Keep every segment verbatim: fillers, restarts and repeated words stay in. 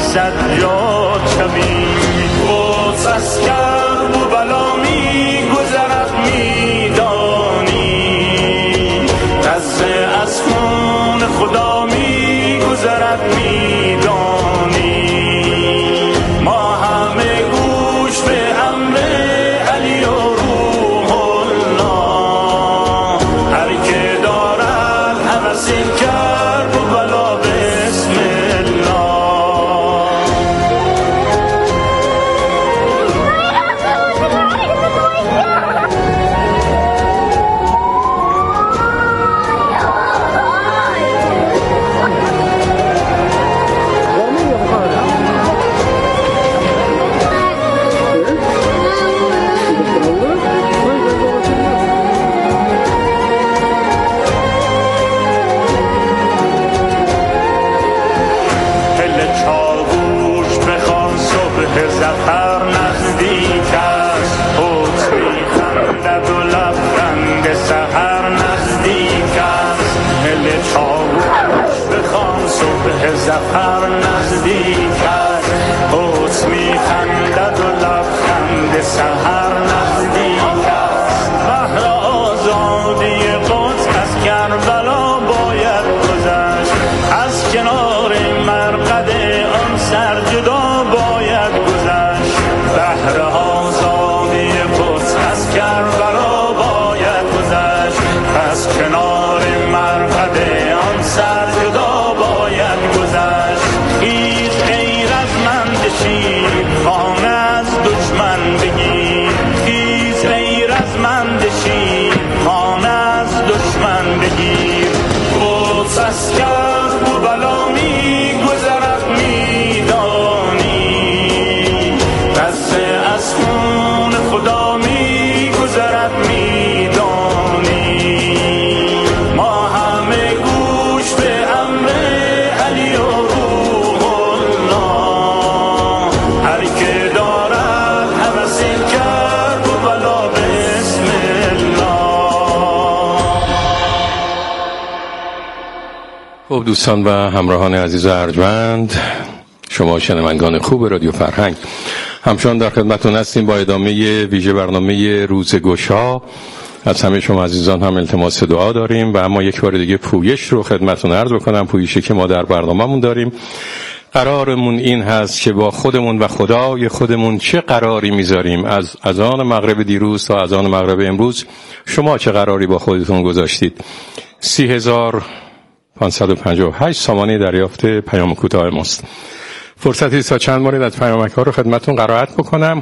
سجاد شویم. قدس از کرب و بلا می گذرد میدانی، غزه از خون خدا می گذرد میدانی. ما همه گوش به امر علی و روح الله، هر که دارد هوس کرب و بلا بسم الله. زفر نزدیک است، قدس می‌خندد و لبخند سحر نزدیک است. دل چاوش بخوان صبح زفر نزدیک است، قدس می‌خندد و لبخند سحر نزدیک است. بهر آزادی قدس از کربلا باید گذشت، از کنار مرقد آن سر جدا باید گذشت. بهر آزادی قدس از کربلا باید گذشت، از کنار مرقد آن سر جدا باید گذشت. هیچ غیرتمند شیر خانه از دشمن بگیر، هیچ غیرتمند شیر خانه از دشمن بگیر. قدس از کرب و بلا می گذرد میدانی، غزه از خون خدا می گذرد میدانی. ما همه گوش به امر علی و روح الله، هر که دارد هوس کرب و بلا بسم الله. خب دوستان و همراهان عزیز و ارجمند، شما شنوندگان خوب رادیو فرهنگ، همچنان در خدمتتون هستیم با ادامه ویژه برنامه روزگشا. از همه شما عزیزان هم التماس دعا داریم و اما یک بار دیگه پویش رو خدمتتون عرض بکنم. پویشی که ما در برنامه‌مون داریم، قرارمون این هست که با خودمون و خدای خودمون چه قراری میذاریم. از اذان مغرب دیروز تا اذان مغرب امروز شما چه قراری با خودتون گذاشتید؟ سی هزار پانصد و پنجاه و هشت سامانه دریافت پیام کوتاه ماست. فرصتی تا چند مورد از پیامک ها رو خدمتتون قرائت بکنم.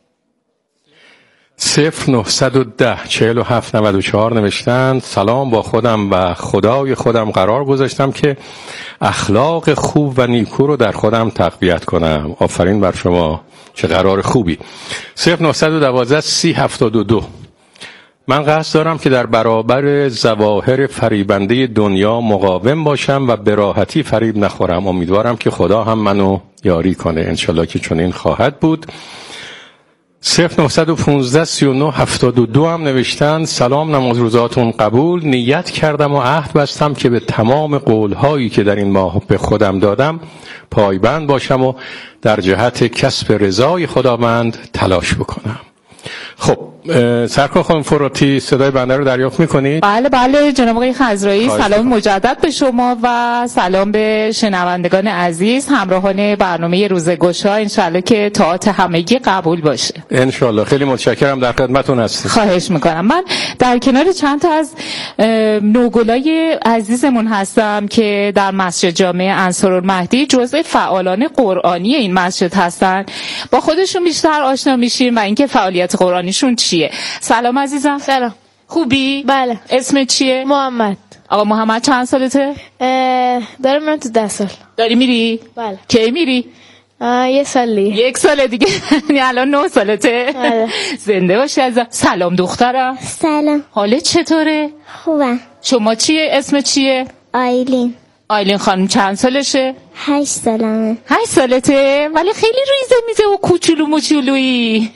صفر نهصد و ده چهل و هفت نود و چهار نوشتند: سلام، با خودم و خدای خودم قرار گذاشتم که اخلاق خوب و نیکو رو در خودم تقویت کنم. آفرین بر شما، چه قرار خوبی. صفر نهصد و دوازده سی هفتاد و دو من قصد دارم که در برابر ظواهر فریبنده دنیا مقاوم باشم و به راحتی فریب نخورم. امیدوارم که خدا هم منو یاری کنه. انشالله که چنین خواهد بود. صفر نهصد و پانزده سی و نه هفتاد و دو هم نوشتن: سلام، نماز روزاتون قبول. نیت کردم و عهد بستم که به تمام قولهایی که در این ماه به خودم دادم پایبند باشم و در جهت کسب رضای خداوند تلاش بکنم. خب سرکار خانم فراتی، صدای بنده رو دریافت میکنید؟ بله بله جناب آقای خضرایی، سلام مجدد به شما و سلام به شنوندگان عزیز همراهان برنامه روزگشا. انشالله که طاعت همگی قبول باشه. انشالله. خیلی متشکرم، در خدمتتون هستم. خواهش میکنم. من در کنار چند تا از نوگلای عزیزمون هستم که در مسجد جامع انصارالمهدی جزء فعالان قرآنی این مسجد هستن. با خودشون بیشتر آشنا میشیم و اینکه فعالیت قرآنیشون چیه. سلام عزیزم. سلام. خوبی؟ بله. اسم چیه؟ محمد. آقا محمد چند سالته؟ دارم من تو ده سال. داری میری؟ بله. کی میری؟ یه سالی. یک سال دیگه. یعنی الان نه سالته؟ بله. زنده باشی عزیزم. سلام دخترم. سلام. حالت چطوره؟ خوبم. شما چیه؟ اسم چیه؟ آیلین. آیلین خانم چند سالشه؟ هشت سالمه. هشت سالته؟ ولی خیلی ریزه میزه و کوچولو موچولویی.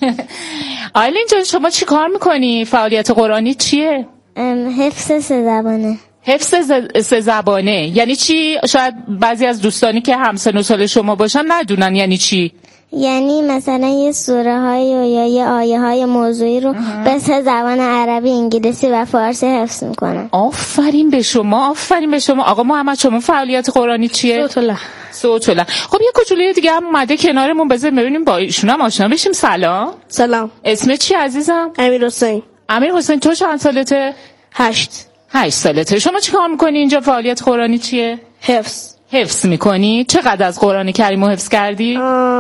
آیلین جان شما چی کار میکنی؟ فعالیت قرآنی چیه؟ حفظ سه زبانه. حفظ سه زبانه یعنی چی؟ شاید بعضی از دوستانی که همسن و سال شما باشن ندونن یعنی چی. یعنی مثلا یه سوره های یا یه آیه های موضوعی رو به سه زبان عربی، انگلیسی و فارسی حفظ میکنن. آفرین به شما، آفرین به شما. آقا محمد شما فعالیت قرآنی چیه؟ صوت الله. صوت الله. خب یه کوچولوی دیگه هم اومده کنارمون، بذار ببینیم با ایشون هم آشنا بشیم. سلام. سلام. اسم چی عزیزم؟ امیر حسین. امیر حسین تو چند سالته؟ هشت. هشت سالته. شما چی کار میکنی اینجا؟ فعالیت قرآنی چیه؟ حفظ. حفظ میکنی؟ چقدر از قرآن کریم رو حفظ کردی؟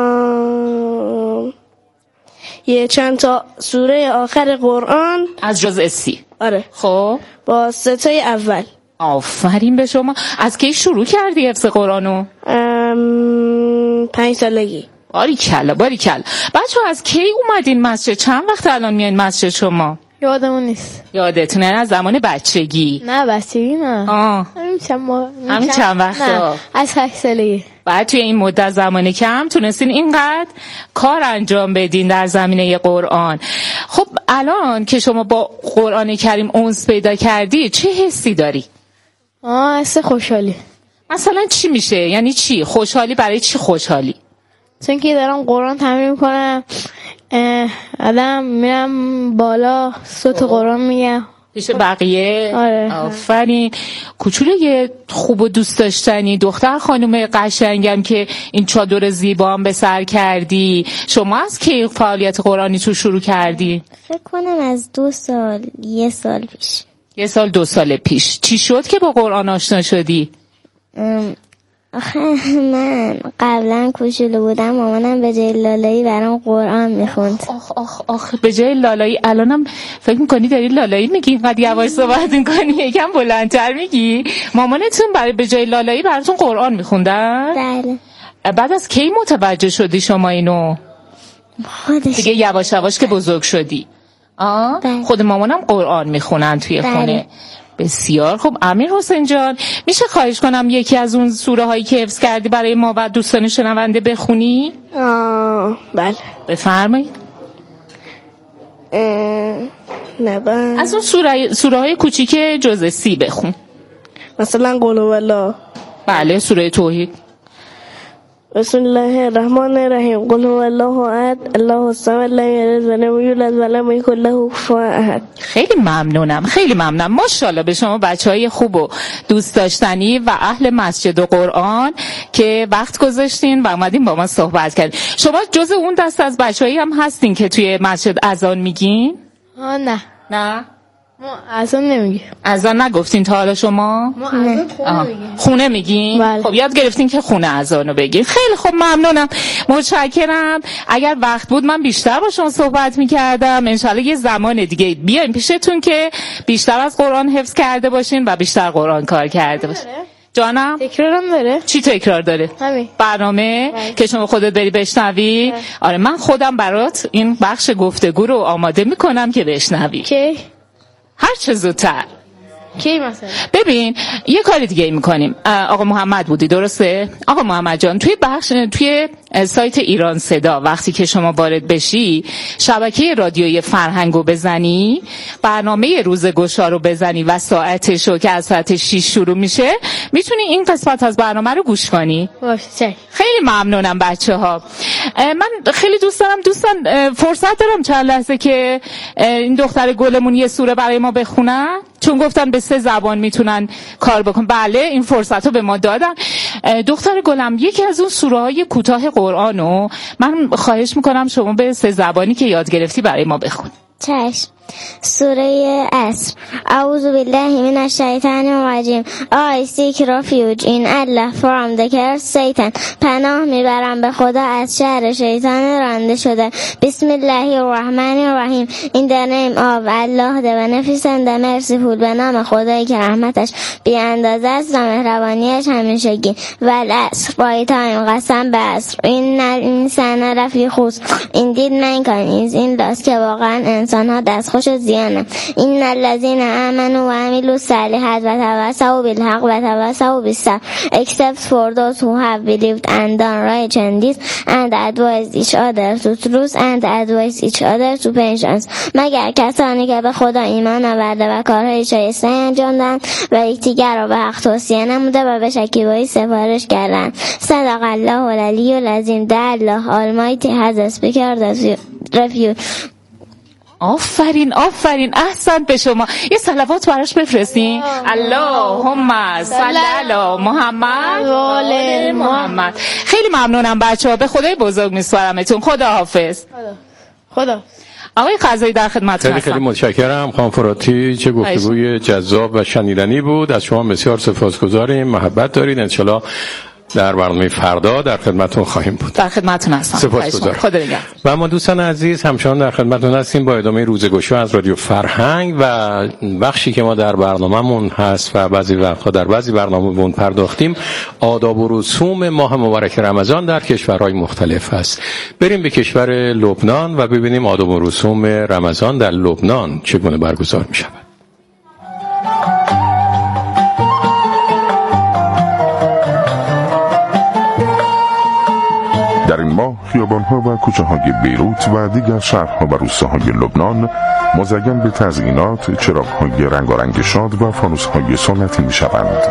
آم... یه چند تا سوره آخر قرآن از جزء سی. آره. خب با ستای اول. آفرین به شما. از کی شروع کردی حفظ قرآنو؟ ام... پنج سالگی. باریکلا باریکلا. بچه ها از کی اومدین مسجد؟ چند وقت الان میایین مسجد شما؟ یادمون نیست. یادتونه؟ از زمان بچگی؟ نه بچگی نه. آه. همین چند ماه. همین چند وقت. نه از هشت سالگی. بعد توی این مدت زمانی کم تونستین اینقدر کار انجام بدین در زمینه قرآن. خب الان که شما با قرآن کریم انس پیدا کردی چه حسی داری؟ آه حس خوشحالی. مثلا چی میشه؟ یعنی چی؟ خوشحالی برای چی خوشحالی؟ چون که دارم قرآن تمرین کنم، آدم میرم بالا صوت قرآن میگم پیش بقیه. آره. آفرین. کوچولوی خوب و دوست داشتنی دختر خانم قشنگم که این چادر زیبا هم به سر کردی. شما از کی فعالیت قرآنی تو شروع کردی؟ فکر کنم از دو سال یه سال پیش. یه سال دو سال پیش. چی شد که با قرآن آشنا شدی؟ ام... آخه من قبلا کوچولو بودم، مامانم به جای لالایی برام قرآن میخوند. آخ آخ آخ به جای لالایی. الانم فکر میکنی داری لالایی میگی؟ اینقدر یواش صحبت میکنی، یکم بلندتر میگی. مامانتون برای به جای لالایی براتون قرآن میخوندن؟ بله. بعد از کی متوجه شدی شما اینو؟ خودش دیگه یواش یواش که بزرگ شدی. آه؟ بله. خود مامانم قرآن میخونن توی بله. خونه. بسیار خوب. امیر حسین جان میشه خواهش کنم یکی از اون سوره هایی که حفظ کردی برای ما و دوستان شنونده بخونی؟ آه بله. بفرمایید. نه بله. از اون سوره سوره های کوچیک جزء سی بخون. مثلا قل هو الله. بله سوره توحید. بسم الله الرحمن الرحیم. قل هو الله احد الله الصمد لم یلد ولم یولد ولم یکن له کفوا احد. خیلی ممنونم، خیلی ممنونم. ماشاءالله به شما بچهای خوب و دوست داشتنی و اهل مسجد و قرآن که وقت گذاشتین و اومدین با ما صحبت کردین. شما جز اون دست از بچه‌ای هم هستین که توی مسجد اذان میگین؟ آه نه نه ما اذان نمیگیم. اذان نگفتین تا حالا شما؟ ما اذان خونه میگیم. خونه میگین؟ بله. خب یاد گرفتین که خونه اذانو بگین. خیلی خب ممنونم، متشکرم. اگر وقت بود من بیشتر با شما صحبت میکردم. انشالله یه زمان دیگه بیایم پیشتون که بیشتر از قرآن حفظ کرده باشین و بیشتر قرآن کار کرده باشین. جانم؟ تکرار هم داره؟ چی تکرار داره؟ همین برنامه بله. که شما خودت بری بشنوی. بله. آره من خودم برات این بخش گفتگو رو آماده میکنم که بشنوی کی؟ هر چه زودتر. کی مثلا؟ ببین یه کاری دیگه میکنیم. آقا محمد بودی درسته؟ آقا محمد جان توی بخش توی سایت ایران صدا وقتی که شما وارد بشی شبکه رادیویی فرهنگو بزنی، برنامه روز گشا رو بزنی و ساعتش رو که از ساعت شش شروع میشه میتونی این قسمت از برنامه رو گوش کنی. باشه چای. خیلی ممنونم بچه ها. من خیلی دوست دارم دوستان فرصت دارم چند لحظه که این دختر گلمون یه سوره برای ما بخونن، چون گفتن به سه زبان میتونن کار بکن. بله این فرصت رو به ما دادن. دختر گلم یکی از اون سوره های کوتاه قرآنو من خواهش میکنم شما به سه زبانی که یاد گرفتی برای ما بخون. چشم. سوره عصر. اعوذ بالله من الشیطان الرجیم. I seek refuge in Allah from the cursed Satan. پناه میبرم به خدا از شر شیطان رانده شده. بسم الله الرحمن الرحیم. In the name of Allah the beneficent the merciful. به نام خدایی که رحمتش بی اندازه است و مهربانیش همیشگی. والعصر. by time قسم به عصر. این الانسان لفی خسر. Indeed mankind is in loss. که واقعا انسان ها دست خوش زیانم. این الذین آمنوا و عملوا الصالحات و تواصوا بالحق و تواصوا بالصبر except for those who have believed and done righteous deeds and advised each other to truth and advised each other to patience. مگر کسانی که به خدا ایمان آورده و کارهای شایسته انجام دادند و یکدیگر را به حق توصیه نموده و به شکیبایی سفارش کردند. صدق الله العلی العظیم. The Allah Almighty has secured refuge. آفرین آفرین، احسن به شما. یه صلوات براش بفرستین. اللهم صل علی محمد و آل محمد. خیلی ممنونم بچه‌ها، به خدای بزرگ میسپارمتون. خدا حافظ. خدا. آقای قضایی در خدمتتون هستم. خیلی خیلی متشکرم خانم فراتی، چه گفتگوی جذاب و شنیدنی بود. از شما بسیار سپاسگزاریم. محبت دارید. ان شاءالله در برنامه فردا در خدمتتون خواهیم بود. در خدمتتون هستم. سپاسگزارم. خدا نگهدار. و ما دوستان عزیز همچنان در خدمتتون هستیم با ادامه روزگشا از رادیو فرهنگ و بخشی که ما در برنامه‌مون هست و بعضی وقتا در بعضی برنامه‌مون پرداختیم، آداب و رسوم ماه مبارک رمضان در کشورهای مختلف است. بریم به کشور لبنان و ببینیم آداب و رسوم رمضان در لبنان چگونه برگزار می‌شود. در این ماه خیابان‌ها و کوچه‌های بیروت و دیگر شهرها و روستاهای لبنان مزین به تزیینات، چراغ‌های رنگارنگ شاد و فانوس‌های سنتی می‌شوند.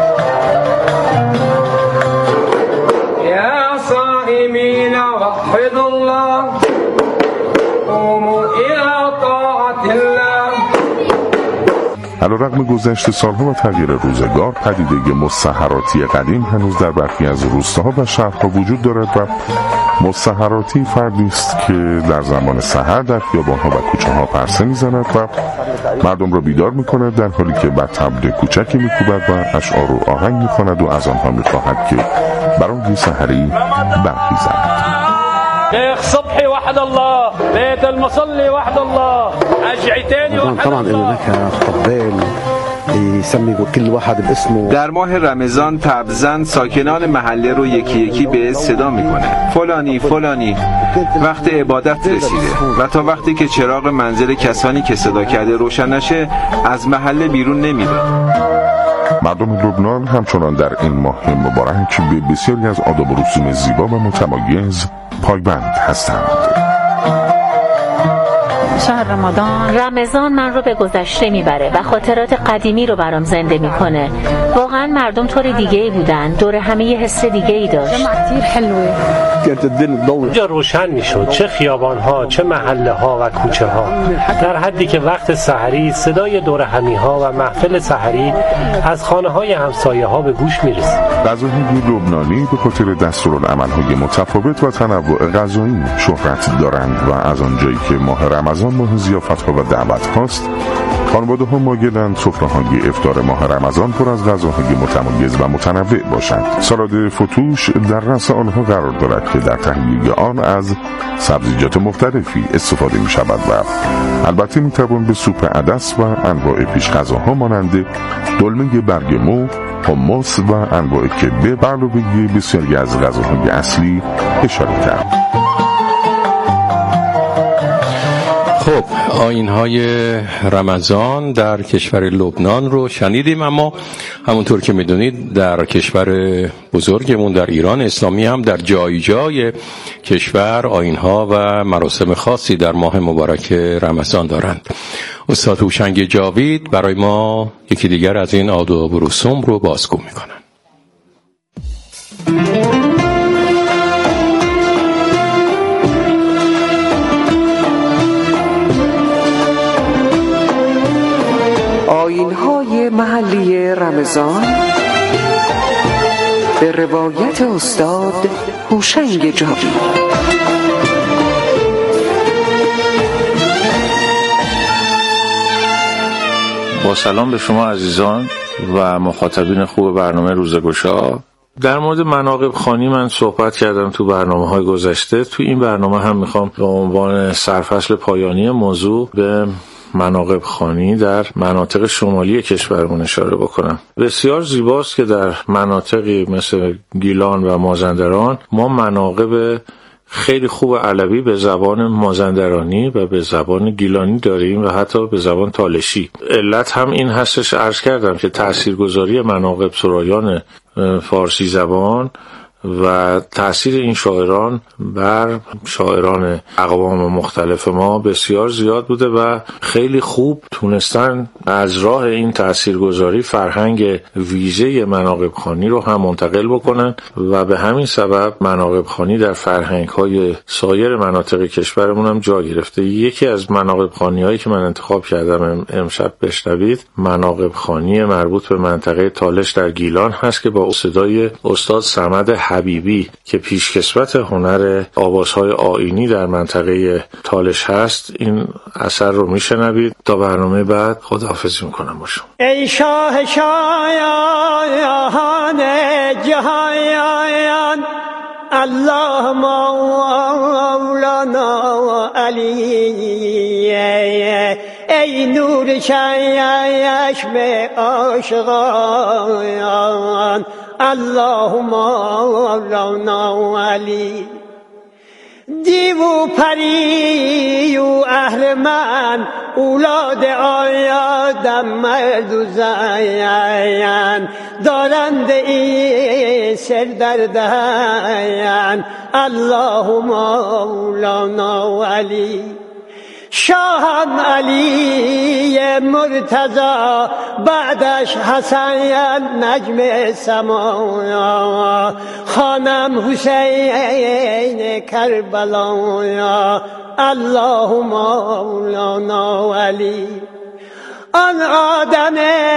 یا صائمین وحدوا الله قوموا الی طاعة الله. علیرغم گذشت سالها و تغییر روزگار، پدیده مسحراتی قدیم هنوز در برخی از روستاها و شهرها وجود دارد و مسحراتی فردی است که در زمان سحر در خیابان‌ها و کوچه‌ها پرسه می‌زند و مردم را بیدار می‌کند، در حالی که بر طبل کوچکی می‌کوبد و اشعار و آهنگ می‌خواند و از آنها می‌خواهد که برای سحری برخیزند. شيخ صبحي وحد الله، بيت المصلي وحد الله، أجعتين وحد طبعا إنه نكهة قبال يسمي كل واحد باسمه. در ماه رمضان طبزن ساکنان محله رو یکی یکی به صدا میکنه، فلانی فلانی، وقت عبادت رسیده و تا وقتی که چراغ منزل کسانی که صدا کرده روشن نشه از محله بیرون نمیره. مردم لبنان همچنان در این ماه مبارک به بسیاری از آداب و رسوم زیبا و متمایز پایبند هستند. شهر رمضان رمضان من رو به گذشته میبره و خاطرات قدیمی رو برام زنده میکنه. واقعا مردم طور دیگه ای بودن، دور همه یه حس دیگه ای داشت. كتير حلوه. اینجا روشن میشد، چه خیابان ها، چه محله ها و کوچه ها، در حدی که وقت سحری صدای دور همی ها و محفل سحری از خانه های همسایه ها به گوش میرسید. غذاهای لبنانی به خاطر دستورالعمل‌های متفاوت و تنوع غذایی شهرت دارند و از آنجایی که ماه رمضان ماه ضیافت‌ها و دعوت‌هاست، خانواده‌ها مایلند سفره‌های افطار ماه رمضان پر از غذاهای متمایز و متنوع باشند. سالاد فتوش در رأس آنها قرار دارد که در تهیه آن از سبزیجات مختلفی استفاده می شود و البته می توان به سوپ عدس و انواع پیش غذاها مانند دلمه برگ مو، حمص و انواع کبه به علاوه بسیاری از غذاهای اصلی اشاره کرد. خب آیین‌های رمضان در کشور لبنان رو شنیدیم، اما همونطور که میدونید در کشور بزرگمون در ایران اسلامی هم در جای جای کشور آیین‌ها و مراسم خاصی در ماه مبارک رمضان دارند. استاد هوشنگ جاوید برای ما یکی دیگر از این آداب و رسوم رو بازگو میکنن. آیین‌های محلی رمضان به روایت استاد هوشنگ جاوید. با سلام به شما عزیزان و مخاطبین خوب برنامه روزگشا. در مورد مناقب خوانی من صحبت کردم تو برنامه‌های گذشته. تو این برنامه هم میخوام به عنوان سرفصل پایانی موضوع به مناقب خوانی در مناطق شمالی کشورمون اشاره بکنم. بسیار زیباست که در مناطقی مثل گیلان و مازندران ما مناقب خیلی خوب علوی به زبان مازندرانی و به زبان گیلانی داریم و حتی به زبان تالشی. علت هم این هستش، عرض کردم که تاثیرگذاری مناقب سرایان فارسی زبان و تأثیر این شاعران بر شاعران اقوام مختلف ما بسیار زیاد بوده و خیلی خوب تونستن از راه این تأثیرگذاری فرهنگ ویژه مناقب خوانی رو هم منتقل بکنن و به همین سبب مناقب خوانی در فرهنگ‌های سایر مناطق کشورمون هم جا گرفته. یکی از مناقب خوانی‌هایی که من انتخاب کردم امشب بشنوید مناقب خوانی مربوط به منطقه تالش در گیلان هست که با صدای استاد صمد حبیبی که پیشکسوت هنر آوازهای آیینی در منطقه تالش هست این اثر رو میشنوید. تا برنامه بعد خداحافظی میکنم با شما. ای شاه شایان جهان الله مولانا علی، ای نور چشم عاشقان الله مولانا علی. دیو و پری و اهل من اولاد آیادم مرد و زن دارند این سر در دهن الله مولانا علی. شاهم علی مرتضی بعدش حسن نجم سما، خانم حسین کربلا الله مولانا علی. آن آدم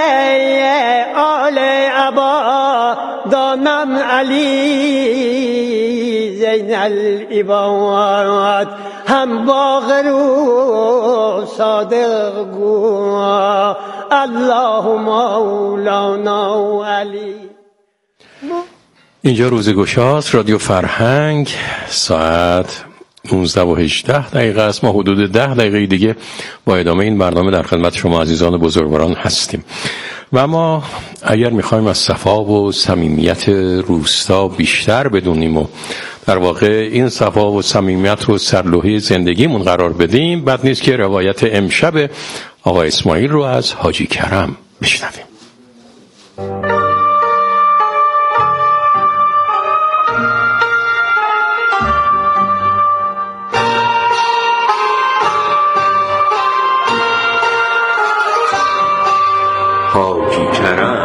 آل عبا دانم علی زین العباد، هم باقر و صادق گو الله مولانا علی. اینجا روزگشاست، رادیو فرهنگ. ساعت نوزده و هجده دقیقه است. ما حدود ده دقیقه دیگه با ادامه این برنامه در خدمت شما عزیزان بزرگواران هستیم و ما اگر میخوایم از صفا و صمیمیت روستا بیشتر بدونیم و در واقع این صفا و صمیمیت رو سرلوحه زندگیمون قرار بدیم، بد نیست که روایت امشب آقا اسماعیل رو از حاجی کرم بشنویم. حاجی کرم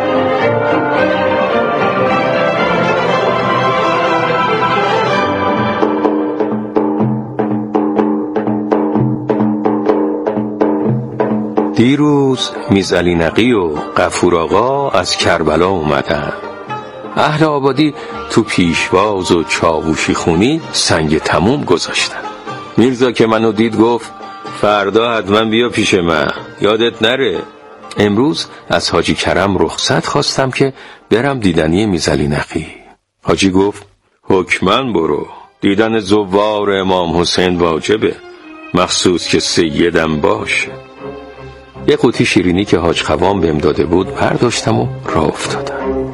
دیروز میرعلی نقی و غفور آقا از کربلا اومدن. اهل آبادی تو پیشواز و چاووشی خونی سنگ تموم گذاشتن. میرزا که منو دید گفت فردا حتما بیا پیش من، یادت نره. امروز از حاجی کرم رخصت خواستم که برم دیدنی میرعلی نقی. حاجی گفت حکماً برو، دیدن زوار امام حسین واجبه، مخصوص که سیدم باشه. یه قوطی شیرینی که حاج خوام بهم داده بود برداشتم و راه افتادم.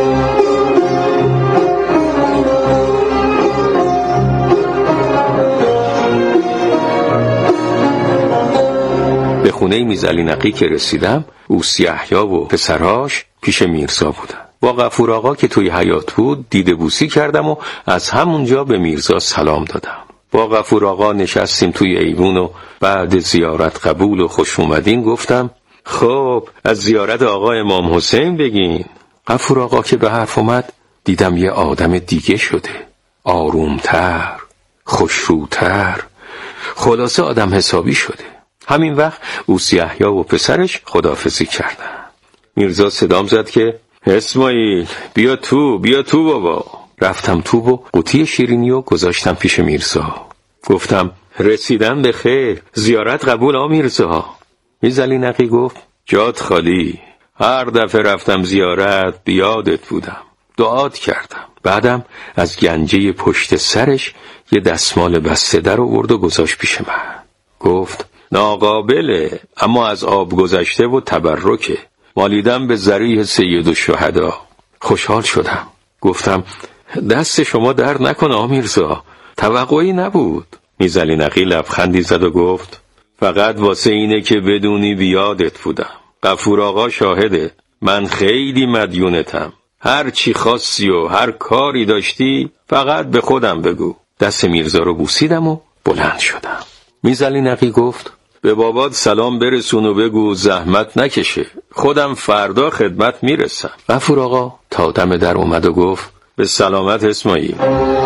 به خونه میرعلی نقی که رسیدم، اوسی یحیی و پسرهاش پیش میرزا بودن. با غفور آقا که توی حیاط بود دیده بوسی کردم و از همونجا به میرزا سلام دادم. با غفور آقا نشستیم توی ایوون و بعد زیارت قبول و خوش اومدین گفتم خب از زیارت آقا امام حسین بگین. غفور آقا که به حرف اومد دیدم یه آدم دیگه شده، آرومتر، خوشروتر، خلاصه آدم حسابی شده. همین وقت اوسی یحیی و پسرش خداحافظی کردن. میرزا صدام زد که اسماعیل بیا تو، بیا تو بابا. رفتم تو و قوطی شیرینی رو گذاشتم پیش میرزا. گفتم رسیدن به خیر، زیارت قبول آ میرزا. میرعلی نقی گفت جات خالی، هر دفعه رفتم زیارت بیادت بودم، دعات کردم. بعدم از گنجه پشت سرش یه دستمال بسته در آورد و گذاشت پیش من. گفت ناقابله، اما از آب گذشته و تبرکه، مالیدم به ذریح سید الشهدا. خوشحال شدم. گفتم دست شما در نکنه آمیرزا، توقعی نبود. میرزعلی نقی لبخندی زد و گفت فقط واسه اینه که بدونی بیادت بودم. غفور آقا شاهده، من خیلی مدیونتم. هر چی خواستی و هر کاری داشتی فقط به خودم بگو. دست میرزا رو بوسیدم و بلند شدم. میرزعلی نقی گفت به بابات سلام برسون و بگو زحمت نکشه، خودم فردا خدمت میرسم. غفور آقا تا دم در اومد و گفت به سلامت اسماعیل.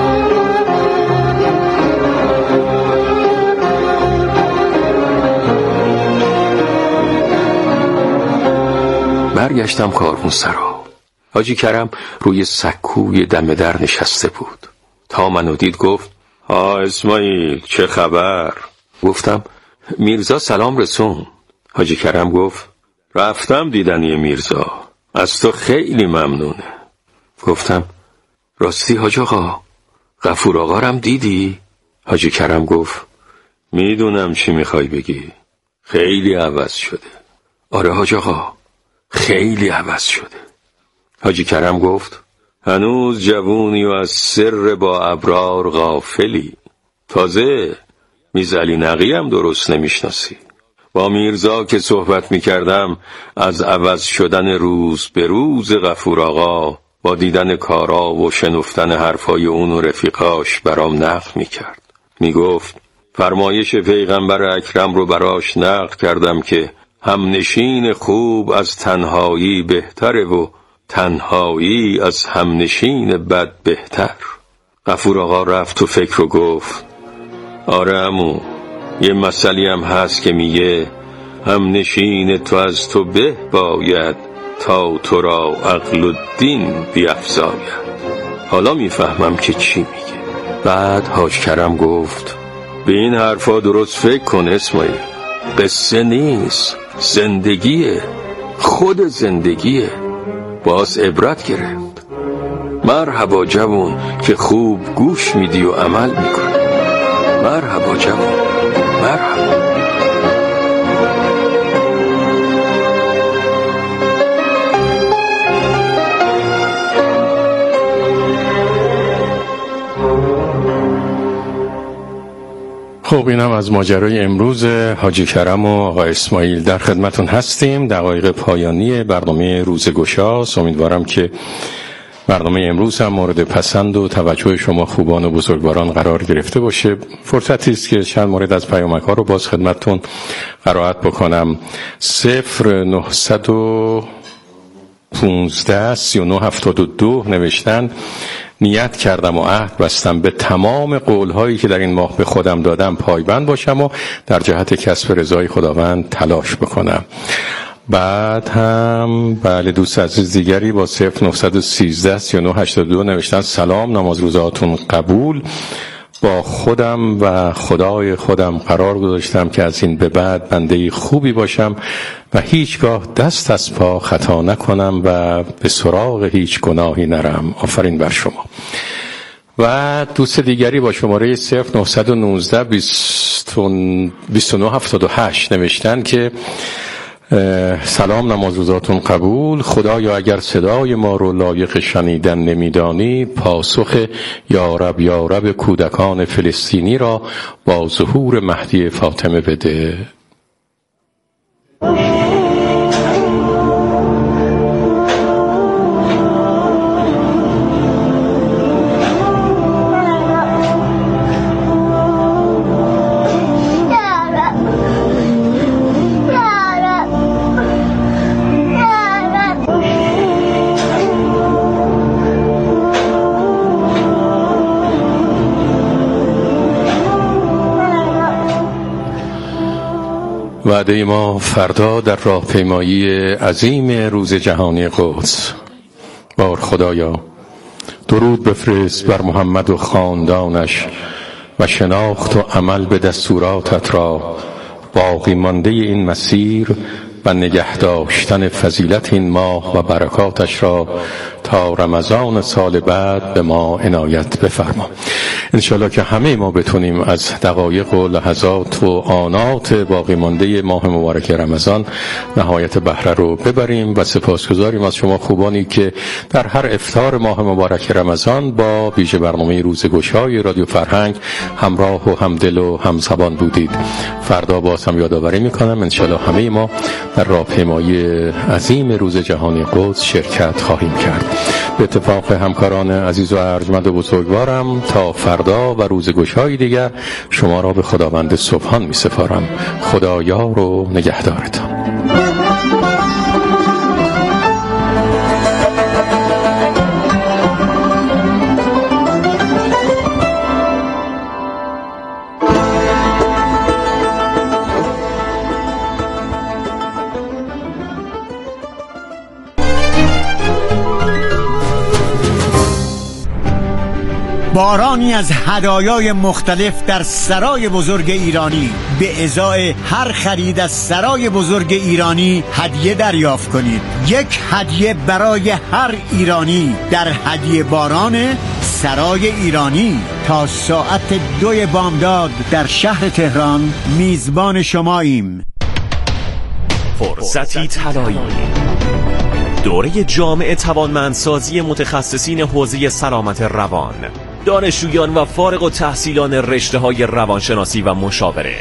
برگشتم کاروانسرا. حاجی کرم روی سکوی دم در نشسته بود. تا منو دید گفت ها اسماعیل چه خبر؟ گفتم میرزا سلام رسون. حاجی کرم گفت رفتم دیدنی میرزا، از تو خیلی ممنونه. گفتم راستی حاج آقا غفور آقا رم دیدی؟ حاجی کرم گفت میدونم چی میخوای بگی، خیلی عوض شده. آره حاج آقا خیلی عوض شده. حاجی کرم گفت هنوز جوونی و از سر با ابرار غافلی. تازه میرزعلی نقی هم درست نمیشناسی. با میرزا که صحبت میکردم از عوض شدن روز به روز غفور آقا با دیدن کارا و شنفتن حرفای اون و رفیقاش برام نقل میکرد. میگفت فرمایش پیغمبر اکرم رو براش نقل کردم که همنشین خوب از تنهایی بهتره و تنهایی از همنشین بد بهتر. غفور آقا رفت تو فکر و گفت آره عمو، یه مسئله هم هست که میگه همنشین تو از تو به باید تا تو را عقل و دین بیفزاید. حالا میفهمم که چی میگه. بعد حاج کرم گفت به این حرفا درست فکر کن اسماعیل، قصه نیست، زندگیه، خود زندگیه، باز عبرت گرفت. مرحبا جوون که خوب گوش میدی و عمل میکنی. مرحبا جوون، مرحبا. خب اینم از ماجرای امروز حاجی کرم و آقا اسماعیل. در خدمتون هستیم. دقایق پایانی برنامه روزگشاست. امیدوارم که برنامه امروز هم مورد پسند و توجه شما خوبان و بزرگواران قرار گرفته باشه. فرصتی است که چند مورد از پیامک‌ها رو باز خدمتتون قرائت بکنم. صفر نهصد و پونزده سی و نه هفتاد و دو نوشتن نیت کردم و عهد بستم به تمام قولهایی که در این ماه به خودم دادم پایبند باشم و در جهت کسب رضای خداوند تلاش بکنم. بعد هم بله دوست عزیز دیگری با صفر نهصد و سیزده سی و نه هشتاد و دو نوشتن سلام، نماز روزهاتون قبول. با خودم و خدای خودم قرار گذاشتم که از این به بعد بنده خوبی باشم و هیچگاه دست از پا خطا نکنم و به سراغ هیچ گناهی نرم. آفرین بر شما. و دوست دیگری با شماره صفر نهصد و نوزده بیست و نه هفتاد و هشت نوشتن که سلام، نماز روزاتون قبول. خدایا اگر صدای ما رو لایق شنیدن نمیدانی، پاسخ یا رب یا رب کودکان فلسطینی را با ظهور مهدی فاطمه بده. وعده ما فردا در راهپیمایی عظیم روز جهانی قدس. بار خدایا درود بفرست بر محمد و خاندانش و شناخت و عمل به دستوراتت را باقی مانده این مسیر و نگه داشتن فضیلت این ماه و برکاتش را تا رمضان سال بعد به ما عنایت بفرما. انشالله که همه ما بتونیم از دقایق و لحظات و آنات باقی مانده ماه مبارک رمضان نهایت بهره رو ببریم و سپاسگزاریم از شما خوبانی که در هر افطار ماه مبارک رمضان با ویژه برنامه روزگشای رادیو فرهنگ همراه و همدل و همزبان بودید. فردا باز هم یادآوری میکنم انشالله همه ما در راهپیمایی عظیم روز جهانی قدس شرکت خواهیم کرد. به اتفاق همکاران عزیز و ارجمند و بزرگوارم تا فردا و روزگشای دیگر شما را به خداوند سبحان می سپارم. خدا یار و نگهدارتان. بارانی از هدایای مختلف در سرای بزرگ ایرانی. به ازای هر خرید از سرای بزرگ ایرانی هدیه دریافت کنید. یک هدیه برای هر ایرانی در هدیه باران سرای ایرانی. تا ساعت دوی بامداد در شهر تهران میزبان شماییم. فرصتی طلایی، دوره جامع توانمندسازی متخصصین حوزه سلامت روان، دانشجویان و فارغ التحصیلان رشته‌های روانشناسی و مشاوره.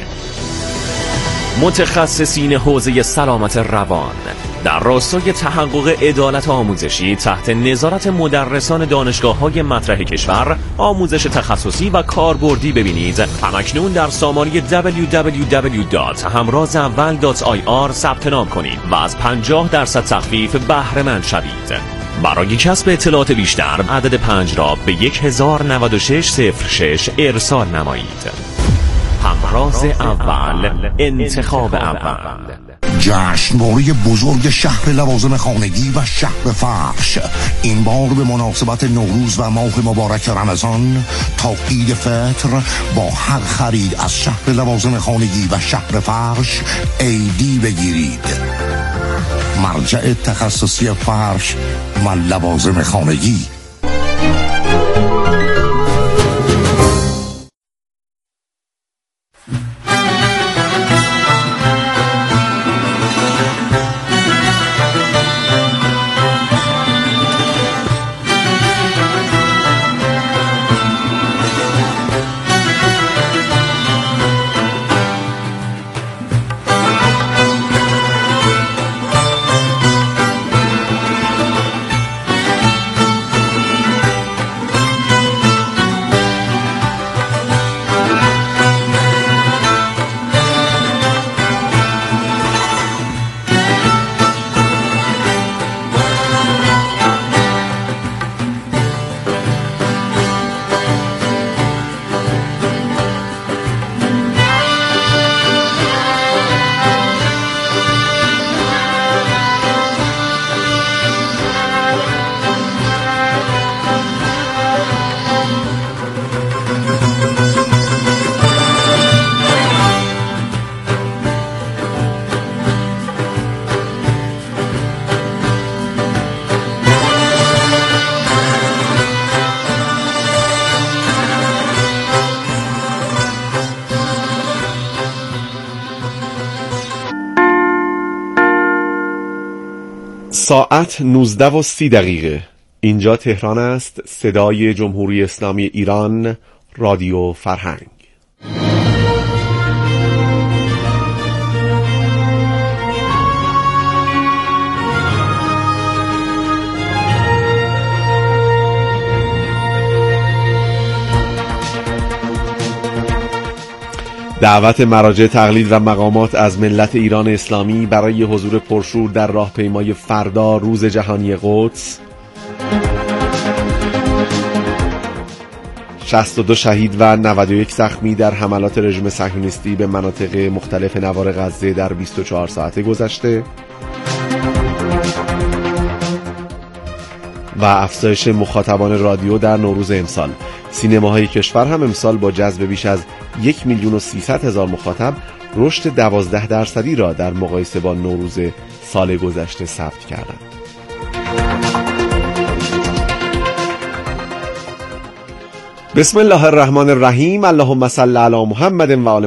متخصصین حوزه سلامت روان در راستای تحقق عدالت آموزشی تحت نظارت مدرسان دانشگاه‌های مطرح کشور آموزش تخصصی و کاربردی ببینید. همکنون در سامانه دبلیو دبلیو دبلیو دات همراز اول دات آی آر ثبت نام کنید و از پنجاه درصد تخفیف بهره مند شوید. برای کسب اطلاعات بیشتر عدد پنج را به یک هزار و نود و شش صفر شش ارسال نمایید. همراز اول، انتخاب اول. جشنواره بزرگ شهر لوازم خانگی و شهر فرش این بار به مناسبت نوروز و ماه مبارک رمضان تا عید فطر با هر خرید از شهر لوازم خانگی و شهر فرش ایدی بگیرید. مرجع تخصصی فرش و لوازم خانگی. ساعت نوزده و سی دقیقه. اینجا تهران است. صدای جمهوری اسلامی ایران، رادیو فرهنگ. دعوت مراجع تقلید و مقامات از ملت ایران اسلامی برای حضور پرشور در راهپیمای فردا روز جهانی قدس. شصت و دو شهید و نود و یک زخمی در حملات رژیم صهیونیستی به مناطق مختلف نوار غزه در بیست و چهار ساعت گذشته. و افزایش مخاطبان رادیو در نوروز امسال. سینماهای کشور هم امسال با جذب بیش از یک میلیون و سیصد هزار مخاطب رشد دوازده درصدی را در مقایسه با نوروز سال گذشته ثبت کردند. بسم الله الرحمن الرحیم. اللهم صل علی محمد و آل